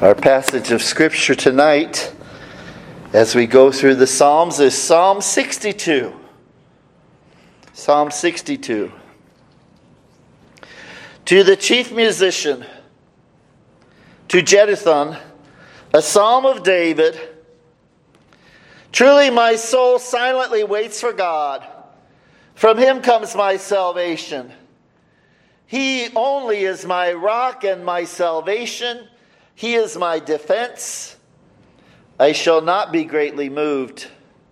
Our passage of Scripture tonight, as we go through the Psalms, is Psalm 62. Psalm 62. To the chief musician, to Jeduthun, a psalm of David. Truly my soul silently waits for God. From him comes my salvation. He only is my rock and my salvation. He is my defense. I shall not be greatly moved.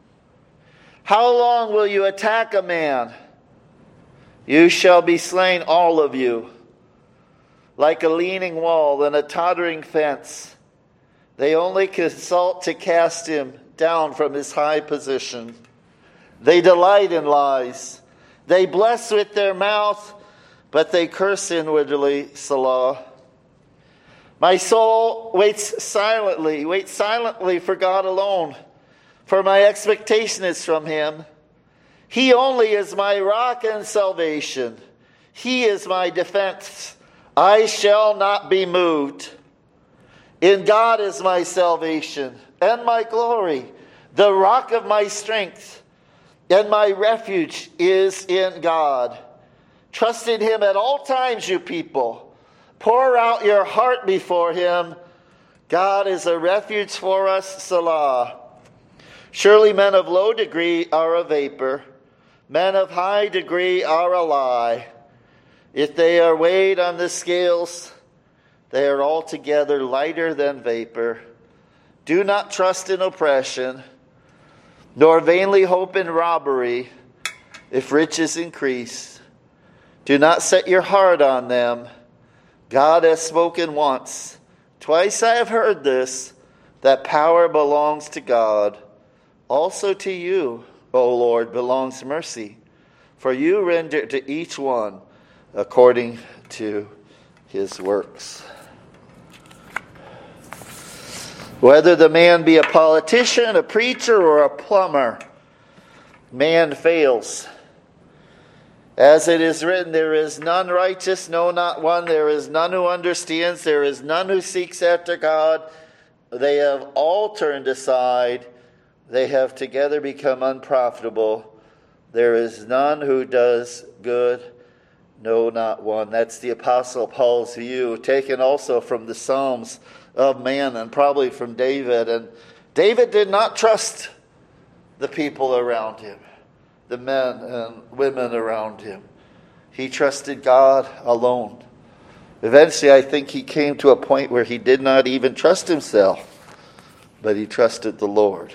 How long will you attack a man? You shall be slain, all of you. Like a leaning wall and a tottering fence, they only consult to cast him down from his high position. They delight in lies. They bless with their mouth, but they curse inwardly. Selah. My soul waits silently for God alone, for my expectation is from him. He only is my rock and salvation. He is my defense. I shall not be moved. In God is my salvation and my glory, the rock of my strength, and my refuge is in God. Trust in him at all times, you people. Pour out your heart before him. God is a refuge for us. Selah. Surely men of low degree are a vapor. Men of high degree are a lie. If they are weighed on the scales, they are altogether lighter than vapor. Do not trust in oppression, nor vainly hope in robbery, if riches increase. Do not set your heart on them. God has spoken once. Twice I have heard this, that power belongs to God. Also to you, O Lord, belongs mercy, for you render to each one according to his works. Whether the man be a politician, a preacher, or a plumber, man fails. As it is written, there is none righteous, no, not one. There is none who understands. There is none who seeks after God. They have all turned aside. They have together become unprofitable. There is none who does good, no, not one. That's the Apostle Paul's view, taken also from the Psalms of man and probably from David. And David did not trust the people around him, the men and women around him. He trusted God alone. Eventually, I think he came to a point where he did not even trust himself, but he trusted the Lord.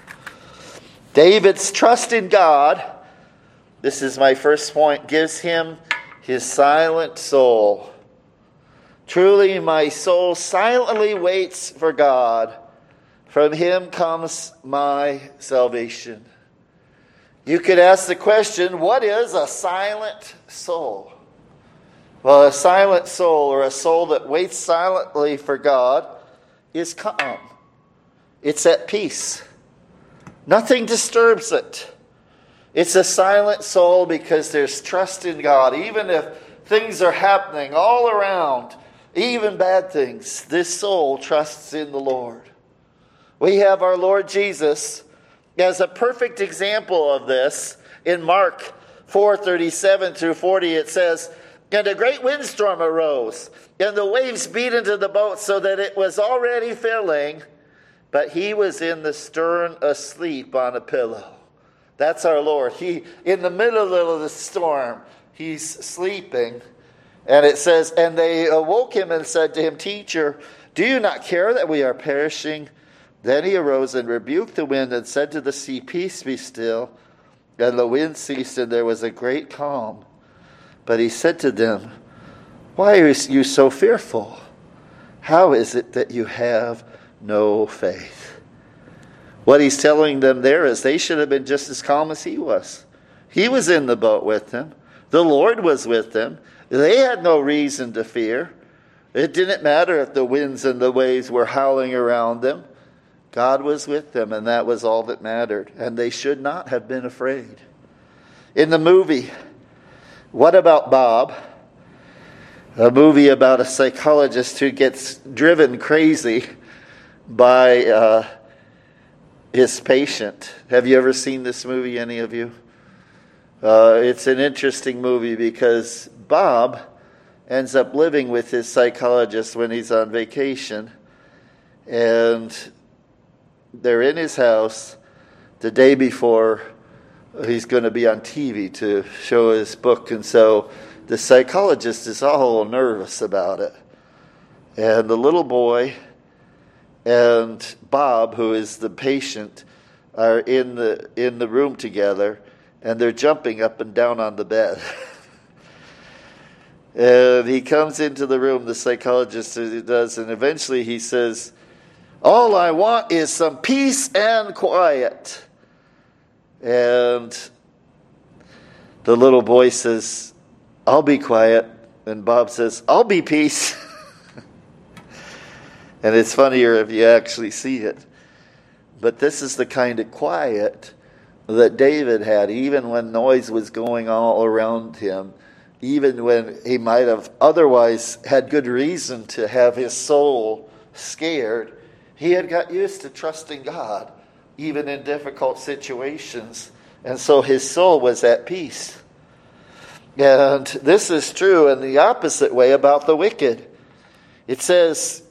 David's trust in God, this is my first point, gives him his silent soul. Truly, my soul silently waits for God. From him comes my salvation. You could ask the question, what is a silent soul? Well, a silent soul, or a soul that waits silently for God, is calm. It's at peace. Nothing disturbs it. It's a silent soul because there's trust in God. Even if things are happening all around, even bad things, this soul trusts in the Lord. We have our Lord Jesus as a perfect example of this. In Mark 4:37 through 40, it says, "And a great windstorm arose, and the waves beat into the boat so that it was already filling, but he was in the stern asleep on a pillow." That's our Lord. He, in the middle of the storm, he's sleeping. And it says, "And they awoke him and said to him, 'Teacher, do you not care that we are perishing?' Then he arose and rebuked the wind and said to the sea, 'Peace, be still.' And the wind ceased, and there was a great calm. But he said to them, 'Why are you so fearful? How is it that you have no faith?'" What he's telling them there is they should have been just as calm as he was. He was in the boat with them. The Lord was with them. They had no reason to fear. It didn't matter if the winds and the waves were howling around them. God was with them, and that was all that mattered. And they should not have been afraid. In the movie, What About Bob? A movie about a psychologist who gets driven crazy by his patient. Have you ever seen this movie, any of you? It's an interesting movie because Bob ends up living with his psychologist when he's on vacation. And they're in his house the day before he's going to be on TV to show his book. And so the psychologist is all nervous about it. And the little boy and Bob, who is the patient, are in the room together, and they're jumping up and down on the bed. And he comes into the room, the psychologist does, and eventually he says, "All I want is some peace and quiet." And the little boy says, "I'll be quiet." And Bob says, "I'll be peace." And it's funnier if you actually see it. But this is the kind of quiet that David had, even when noise was going all around him, even when he might have otherwise had good reason to have his soul scared. He had got used to trusting God, even in difficult situations. And so his soul was at peace. And this is true in the opposite way about the wicked. It says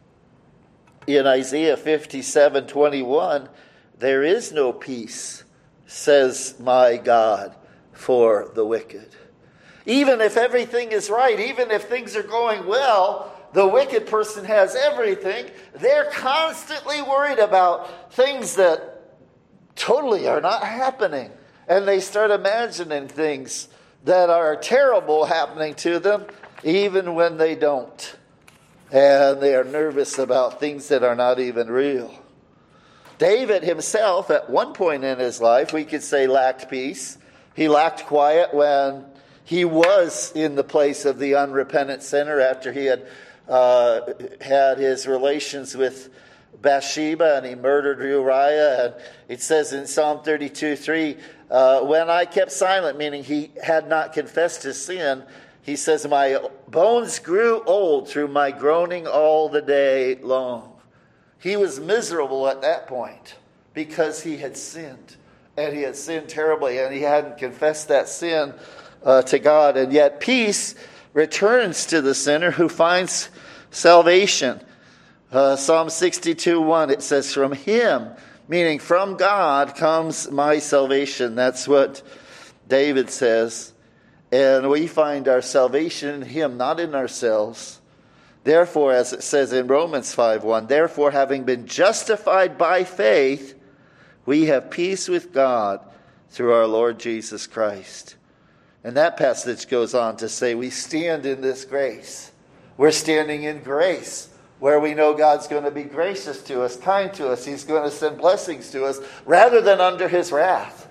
in Isaiah 57:21, "There is no peace, says my God, for the wicked." Even if everything is right, even if things are going well, the wicked person has everything. They're constantly worried about things that totally are not happening. And they start imagining things that are terrible happening to them, even when they don't. And they are nervous about things that are not even real. David himself, at one point in his life, we could say lacked peace. He lacked quiet when he was in the place of the unrepentant sinner after he had had his relations with Bathsheba and he murdered Uriah. And it says in Psalm 32:3, when I kept silent, meaning he had not confessed his sin, he says, my bones grew old through my groaning all the day long. He was miserable at that point because he had sinned. And he had sinned terribly and he hadn't confessed that sin to God. And yet peace returns to the sinner who finds salvation. Psalm 62:1, it says, from him, meaning from God, comes my salvation. That's what David says. And we find our salvation in him, not in ourselves. Therefore, as it says in Romans 5:1, therefore, having been justified by faith, we have peace with God through our Lord Jesus Christ. And that passage goes on to say we stand in this grace. We're standing in grace where we know God's going to be gracious to us, kind to us. He's going to send blessings to us rather than under his wrath.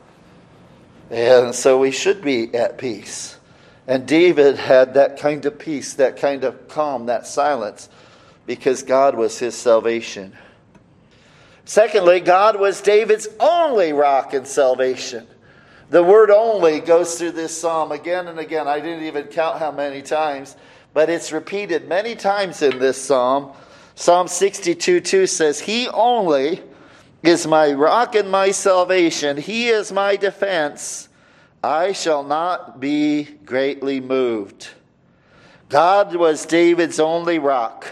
And so we should be at peace. And David had that kind of peace, that kind of calm, that silence, because God was his salvation. Secondly, God was David's only rock and salvation. The word only goes through this psalm again and again. I didn't even count how many times, but it's repeated many times in this psalm. Psalm 62:2 says, he only is my rock and my salvation. He is my defense. I shall not be greatly moved. God was David's only rock.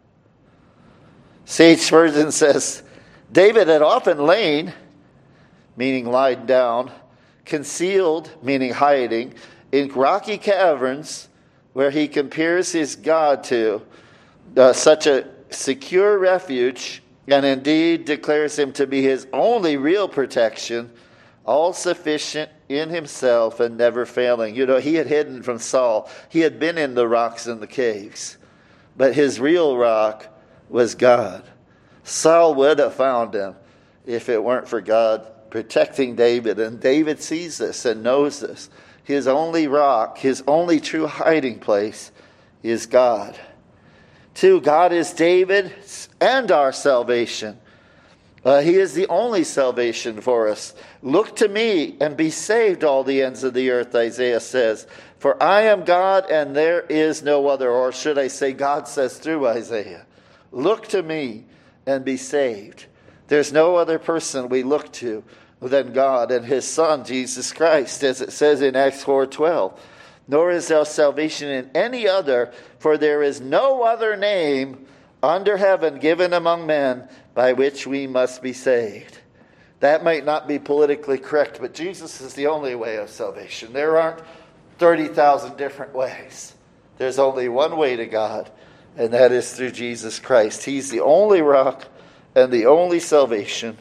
Sage Spurgeon says, David had often lain, meaning lied down, concealed, meaning hiding, in rocky caverns where he compares his God to such a secure refuge, and indeed declares him to be his only real protection, all sufficient in himself and never failing. You know, he had hidden from Saul. He had been in the rocks and the caves. But his real rock was God. Saul would have found him if it weren't for God protecting David. And David sees this and knows this. His only rock, his only true hiding place is God. 2, God is David's and our salvation. He is the only salvation for us. Look to me and be saved, all the ends of the earth, Isaiah says. For I am God and there is no other. Or should I say, God says through Isaiah, look to me and be saved. There's no other person we look to than God and his Son, Jesus Christ, as it says in Acts 4:12. Nor is there salvation in any other, for there is no other name under heaven given among men by which we must be saved. That might not be politically correct, but Jesus is the only way of salvation. There aren't 30,000 different ways. There's only one way to God, and that is through Jesus Christ. He's the only rock and the only salvation.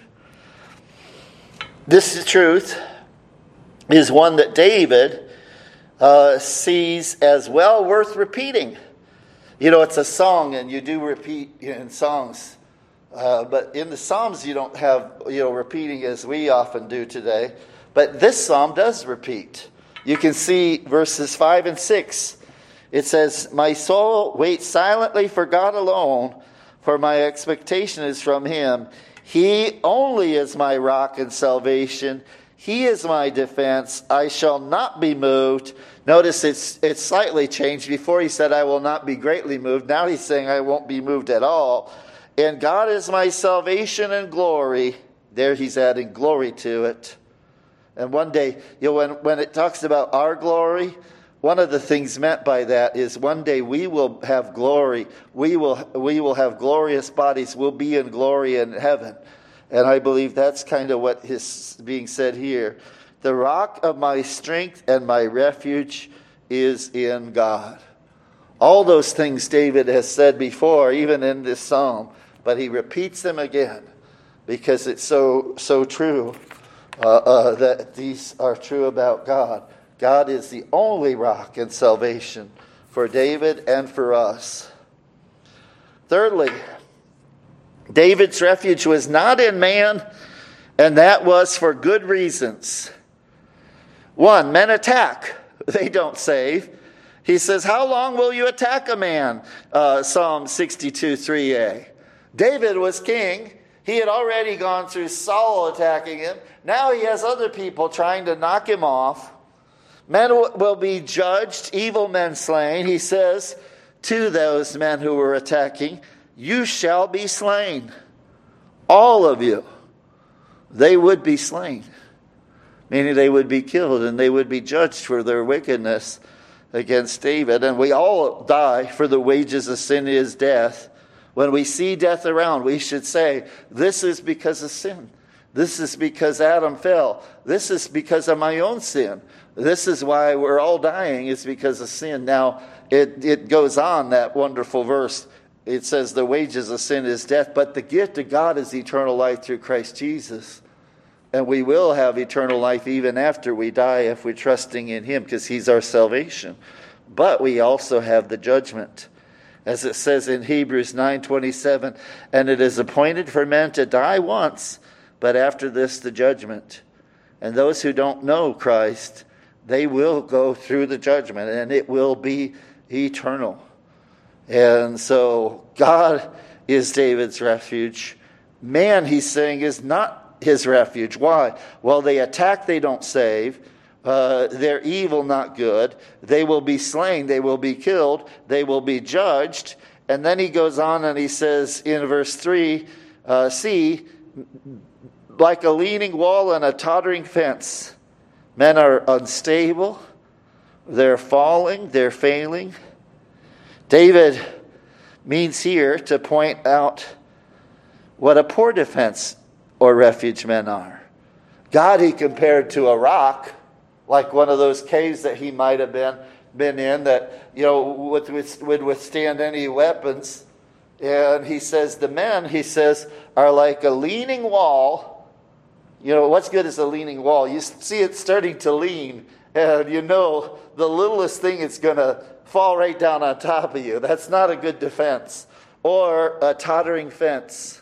This truth is one that David sees as well worth repeating. You know, it's a song, and you do repeat in songs. But in the Psalms, you don't have, repeating as we often do today. But this psalm does repeat. You can see verses 5 and 6. It says, my soul waits silently for God alone, for my expectation is from him. He only is my rock and salvation. He is my defense. I shall not be moved. Notice it's slightly changed. Before he said, I will not be greatly moved. Now he's saying, I won't be moved at all. And God is my salvation and glory. There he's adding glory to it. And one day, when it talks about our glory, one of the things meant by that is one day we will have glory. We will have glorious bodies. We'll be in glory in heaven. And I believe that's kind of what is being said here. The rock of my strength and my refuge is in God. All those things David has said before, even in this psalm, but he repeats them again because it's so true that these are true about God. God is the only rock and salvation for David and for us. Thirdly, David's refuge was not in man, and that was for good reasons. 1, men attack. They don't save. He says, how long will you attack a man? Psalm 62, 3a. David was king. He had already gone through Saul attacking him. Now he has other people trying to knock him off. Men will be judged, evil men slain. He says to those men who were attacking, you shall be slain. All of you. They would be slain. Meaning they would be killed and they would be judged for their wickedness against David. And we all die, for the wages of sin is death. When we see death around, we should say, this is because of sin. This is because Adam fell. This is because of my own sin. This is why we're all dying, is because of sin. Now, it goes on, that wonderful verse. It says the wages of sin is death, but the gift of God is eternal life through Christ Jesus. And we will have eternal life even after we die if we're trusting in him, because he's our salvation. But we also have the judgment. As it says in Hebrews 9:27, and it is appointed for men to die once, but after this the judgment. And those who don't know Christ, they will go through the judgment, and it will be eternal. And so God is David's refuge. Man, he's saying, is not his refuge. Why? Well, they attack, they don't save. They're evil, not good. They will be slain. They will be killed. They will be judged. And then he goes on and he says in verse 3, see, like a leaning wall and a tottering fence, men are unstable. They're falling. They're failing. David means here to point out what a poor defense or refuge men are. God he compared to a rock, like one of those caves that he might have been in that, would withstand any weapons. And he says the men, he says, are like a leaning wall. What's good is a leaning wall? You see it starting to lean, and the littlest thing is going to fall right down on top of you. That's not a good defense. Or a tottering fence.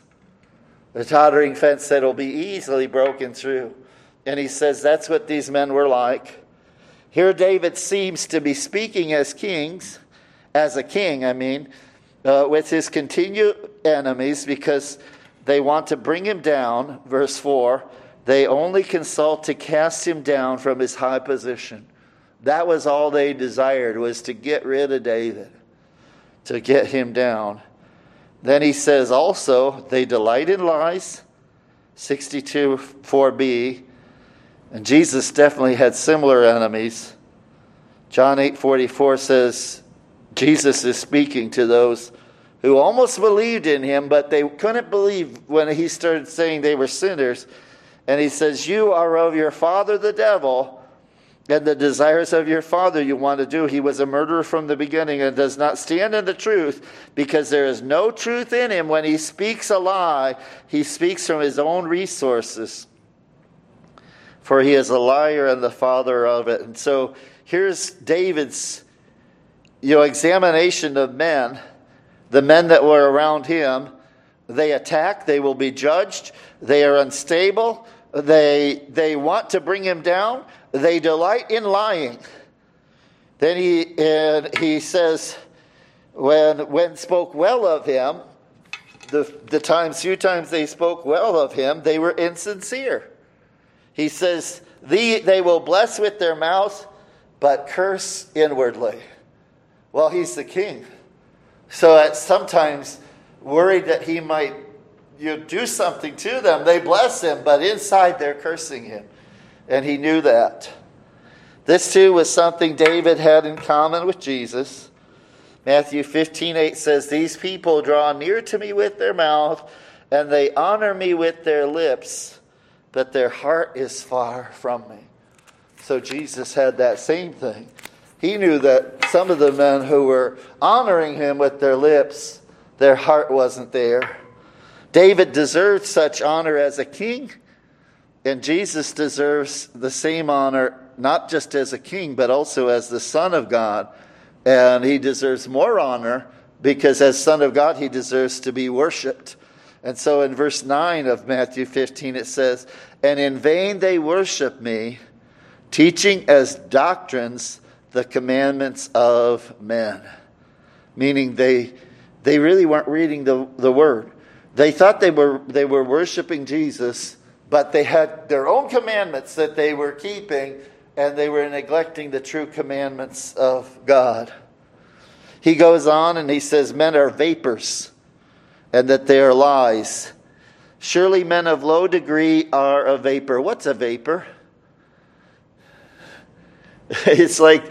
A tottering fence that will be easily broken through. And he says that's what these men were like. Here David seems to be speaking as a king, with his continued enemies, because They want to bring him down, verse 4. They only consult to cast him down from his high position. That was all they desired, was to get rid of David, to get him down. Then he says also, they delight in lies, 62, 4b. And Jesus definitely had similar enemies. John 8:44 says, Jesus is speaking to those who almost believed in him, but they couldn't believe when he started saying they were sinners. And he says, you are of your father the devil, and the desires of your father you want to do. He was a murderer from the beginning and does not stand in the truth, because there is no truth in him. When he speaks a lie, he speaks from his own resources, for he is a liar and the father of it. And so here's David's examination of men, the men that were around him. They attack, they will be judged, they are unstable, they want to bring him down, they delight in lying. Then he says, when spoke well of him, the few times they spoke well of him, they were insincere. He says, they will bless with their mouth, but curse inwardly. Well, he's the king. So at sometimes worried that he might do something to them, they bless him, but inside they're cursing him. And he knew that. This too was something David had in common with Jesus. Matthew 15:8 says, these people draw near to me with their mouth, and they honor me with their lips, but their heart is far from me. So Jesus had that same thing. He knew that some of the men who were honoring him with their lips, their heart wasn't there. David deserved such honor as a king, and Jesus deserves the same honor, not just as a king, but also as the Son of God. And he deserves more honor because as Son of God, he deserves to be worshipped. And so in verse 9 of Matthew 15, it says, and in vain they worship me, teaching as doctrines the commandments of men. Meaning they really weren't reading the word. They thought they were worshiping Jesus, but they had their own commandments that they were keeping, and they were neglecting the true commandments of God. He goes on and he says, men are vapors, and that they are lies. Surely men of low degree are a vapor. What's a vapor? It's like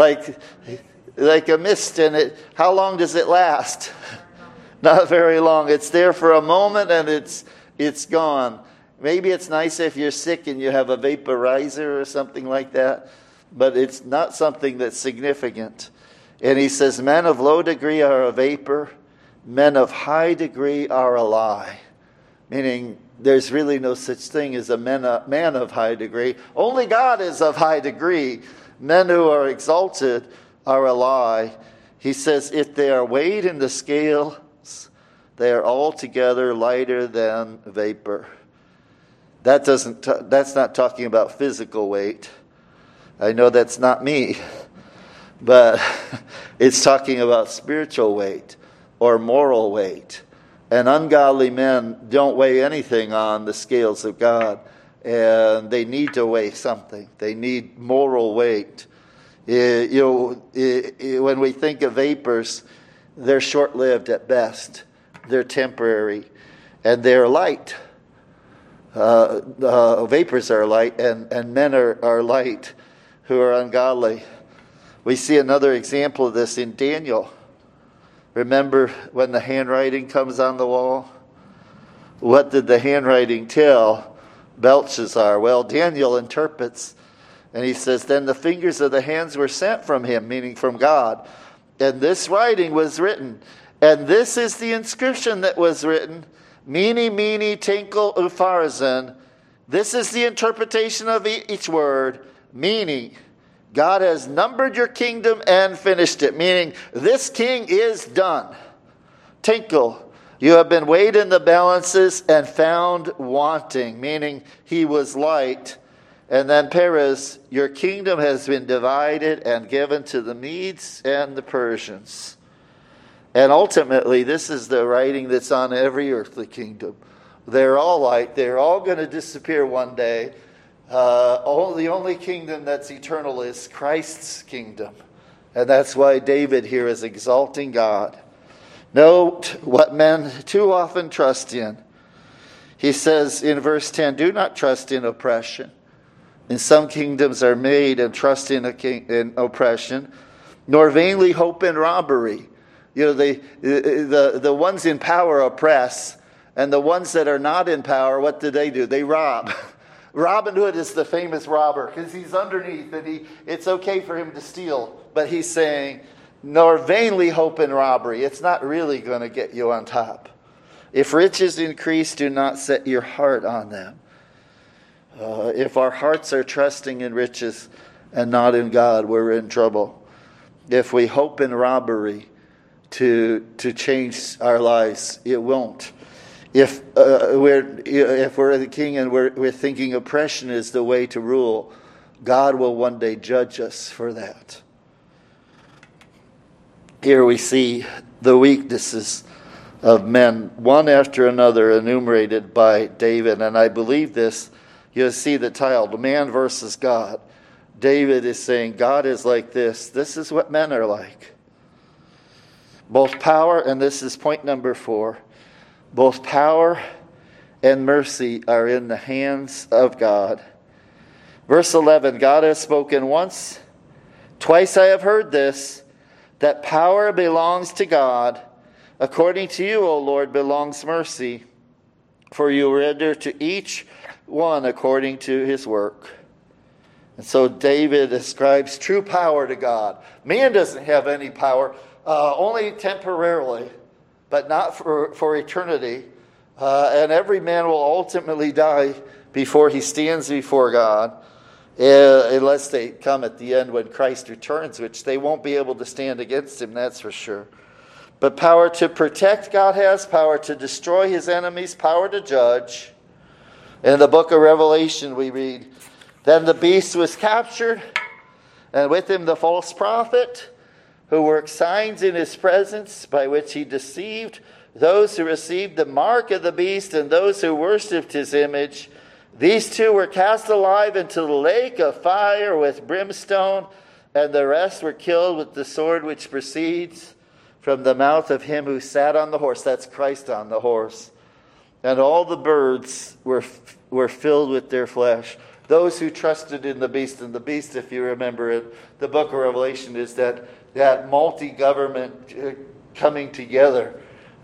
a mist, and how long does it last? Not very long. It's there for a moment and it's gone. Maybe it's nice if you're sick and you have a vaporizer or something like that, but it's not something that's significant. And he says, men of low degree are a vapor, men of high degree are a lie. Meaning there's really no such thing as a man of high degree. Only God is of high degree. Men who are exalted are a lie. He says, if they are weighed in the scales, they are altogether lighter than vapor. That's not talking about physical weight. I know that's not me. But it's talking about spiritual weight or moral weight. And ungodly men don't weigh anything on the scales of God. And they need to weigh something. They need moral weight. When we think of vapors, they're short-lived at best. They're temporary. And they're light. Vapors are light, and men are light who are ungodly. We see another example of this in Daniel. Remember when the handwriting comes on the wall? What did the handwriting tell Belshazzar? Well, Daniel interprets, and he says, then the fingers of the hands were sent from him, meaning from God. And this writing was written. And this is the inscription that was written. Mene, Tekel, Upharsin. This is the interpretation of each word. Meaning, God has numbered your kingdom and finished it. Meaning, this king is done. Tekel, you have been weighed in the balances and found wanting. Meaning, he was light. And then Peres, your kingdom has been divided and given to the Medes and the Persians. And ultimately, this is the writing that's on every earthly kingdom. They're all light. They're all going to disappear one day. The only kingdom that's eternal is Christ's kingdom. And that's why David here is exalting God. Note what men too often trust in. He says in verse 10, do not trust in oppression. And some kingdoms are made and trust in oppression, nor vainly hope in robbery. The ones in power oppress, and the ones that are not in power, what do? They rob. Robin Hood is the famous robber because he's underneath and it's okay for him to steal. But he's saying, nor vainly hope in robbery. It's not really going to get you on top. If riches increase, do not set your heart on them. If our hearts are trusting in riches and not in God, we're in trouble. If we hope in robbery to change our lives, it won't. If we're the king and we're thinking oppression is the way to rule, God will one day judge us for that. Here we see the weaknesses of men, one after another, enumerated by David. And I believe this, you'll see the title, Man versus God. David is saying, God is like this. This is what men are like. Both power, and this is point number 4, both power and mercy are in the hands of God. Verse 11, God has spoken once, twice I have heard this, that power belongs to God. According to you, O Lord, belongs mercy, for you render to each one according to his work. And so David ascribes true power to God. Man doesn't have any power, only temporarily, but not for eternity. And every man will ultimately die before he stands before God, unless they come at the end when Christ returns, which they won't be able to stand against him, that's for sure. But power to protect God has, power to destroy his enemies, power to judge. In the book of Revelation we read, then the beast was captured, and with him the false prophet, who worked signs in his presence, by which he deceived those who received the mark of the beast and those who worshipped his image. These two were cast alive into the lake of fire with brimstone, and the rest were killed with the sword which proceeds from the mouth of him who sat on the horse. That's Christ on the horse. And all the birds were filled with their flesh. Those who trusted in the beast, and the beast, if you remember it, the book of Revelation is that multi-government coming together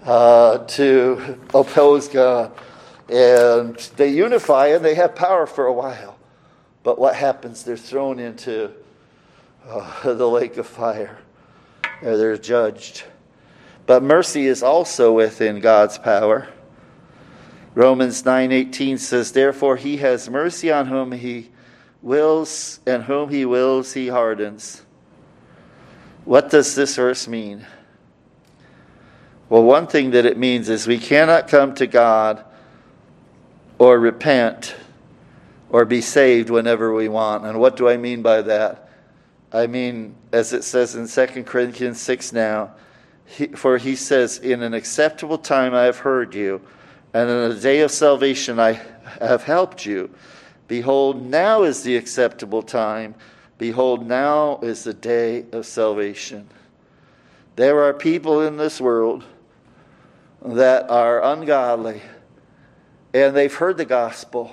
to oppose God. And they unify and they have power for a while. But what happens? They're thrown into the lake of fire. They're judged. But mercy is also within God's power. Romans 9:18 says, therefore he has mercy on whom he wills, and whom he wills he hardens. What does this verse mean? Well, one thing that it means is we cannot come to God or repent or be saved whenever we want. And what do I mean by that? I mean, as it says in 2 Corinthians 6 now, for he says, in an acceptable time I have heard you, and in the day of salvation I have helped you. Behold, now is the acceptable time. Behold, now is the day of salvation. There are people in this world that are ungodly, and they've heard the gospel,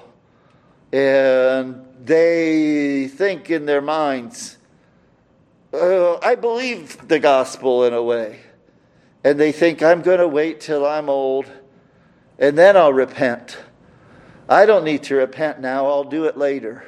and they think in their minds, I believe the gospel in a way. And they think, I'm going to wait till I'm old, and then I'll repent. I don't need to repent now, I'll do it later.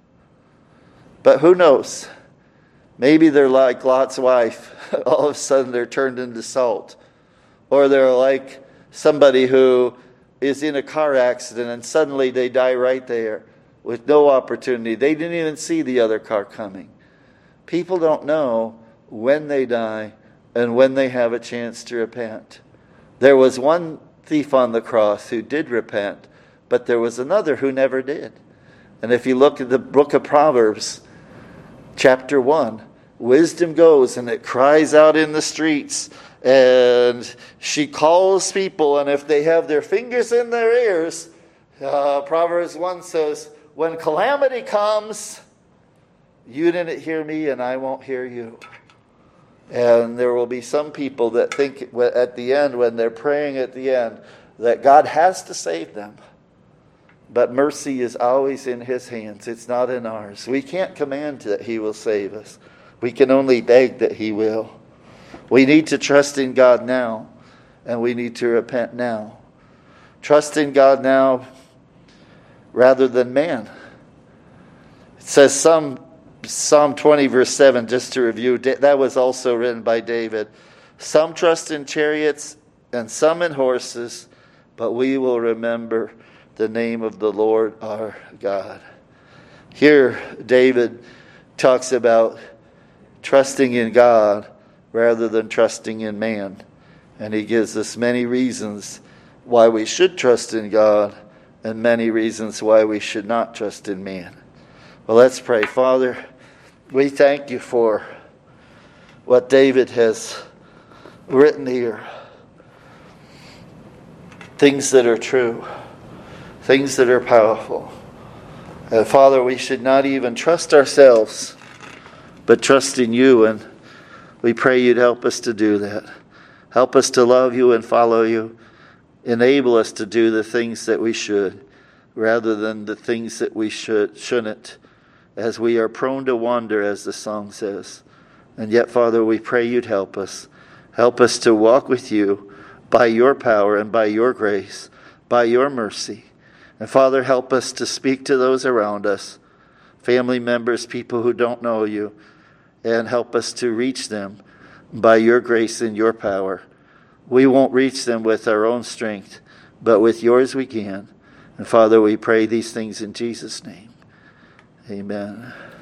But who knows? Maybe they're like Lot's wife. All of a sudden they're turned into salt. Or they're like somebody who is in a car accident and suddenly they die right there with no opportunity. They didn't even see the other car coming. People don't know when they die and when they have a chance to repent. There was one thief on the cross who did repent, but there was another who never did. And if you look at the book of Proverbs, chapter 1, wisdom goes and it cries out in the streets, And she calls people, and if they have their fingers in their ears, Proverbs 1 says, when calamity comes, you didn't hear me and I won't hear you. And there will be some people that think at the end, when they're praying at the end, that God has to save them. But mercy is always in His hands. It's not in ours. We can't command that He will save us. We can only beg that He will. We need to trust in God now, and we need to repent now. Trust in God now rather than man. It says Psalm 20 verse 7, just to review, that was also written by David. Some trust in chariots and some in horses, but we will remember the name of the Lord our God. Here, David talks about trusting in God rather than trusting in man. And he gives us many reasons why we should trust in God and many reasons why we should not trust in man. Well, let's pray. Father, we thank you for what David has written here. Things that are true. Things that are powerful. And Father, we should not even trust ourselves, but trust in you. And we pray you'd help us to do that. Help us to love you and follow you. Enable us to do the things that we should, rather than the things that we shouldn't, as we are prone to wander, as the song says. And yet, Father, we pray you'd help us. Help us to walk with you by your power and by your grace, by your mercy. And Father, help us to speak to those around us, family members, people who don't know you, and help us to reach them by your grace and your power. We won't reach them with our own strength, but with yours we can. And Father, we pray these things in Jesus' name. Amen.